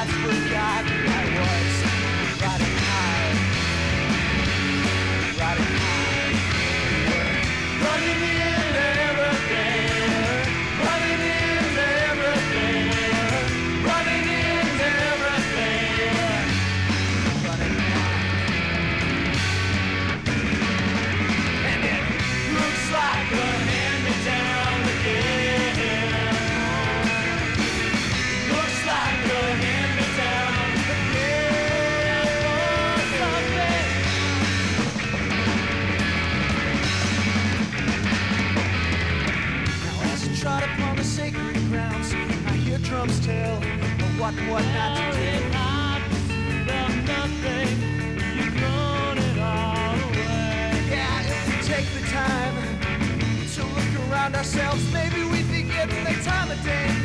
I'd forgotten I was riding high, riding high. We're running into everything, running into everything, running into everything, running high. And it looks like a hand-me-down again. Looks like a hand-me-down again. Something. Now as I trot upon the sacred grounds, I hear drums tell of what and what not to do. Nothing, you've thrown it all away. Yeah, if we take the time to look around ourselves, maybe we'd be getting the time of day.